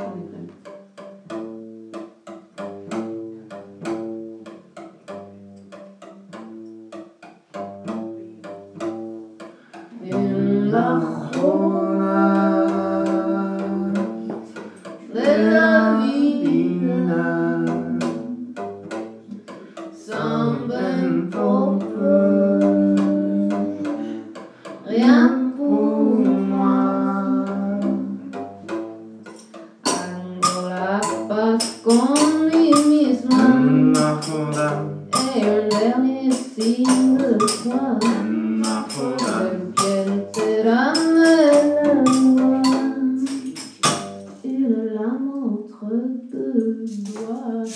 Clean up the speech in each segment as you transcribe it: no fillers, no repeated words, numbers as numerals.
En la joda de la vida s'invente peu, rien pour moi. Hago la paz con mí misma et un dernier signe de foi. ¿Quién será la loi? Il la montre de doigts.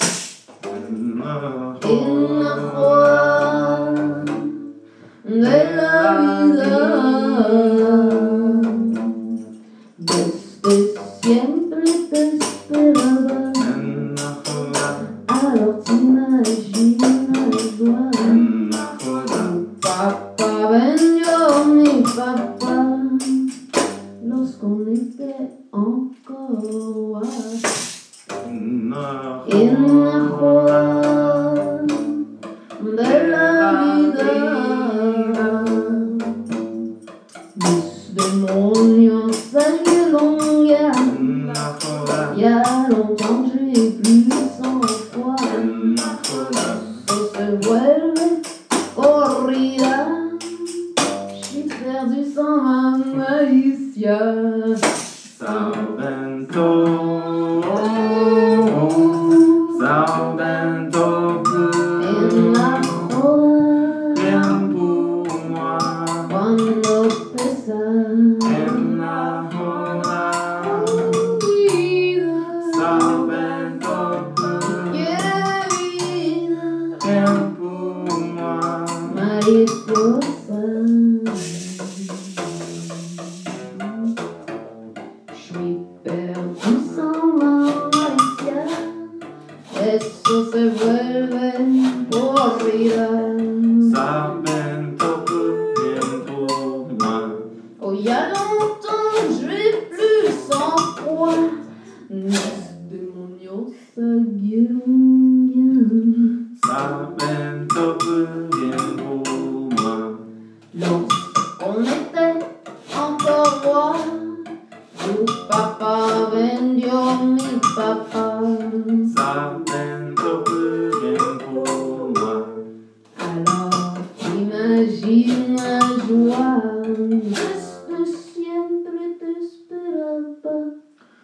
En la joie de la vida, desde siempre te esperaba. Alors t'imagines toi, papa Benjo, mi papa, lorsqu'on était encore en la joie de la vida, mis demonios salieron ya, ya longtemps j'ai plus sans foi, eso se vuelve corrida, j'ai perdu sans ma malicia. Salvento plus, En la joda, rien pour moi. cuando pesa En la joda, vida, Salvento plus, vida, rien pour moi. mariposa. J'suis perdu sans malicia, eso se vuelve corrida. Salvento plus, rien pour moi. Oh, y'a longtemps j'ai plus sans foi, mis demonios salieron ya. Salvento plus, rien pour moi. Lorsqu'on était encore roi, tu papa vendió mi papa.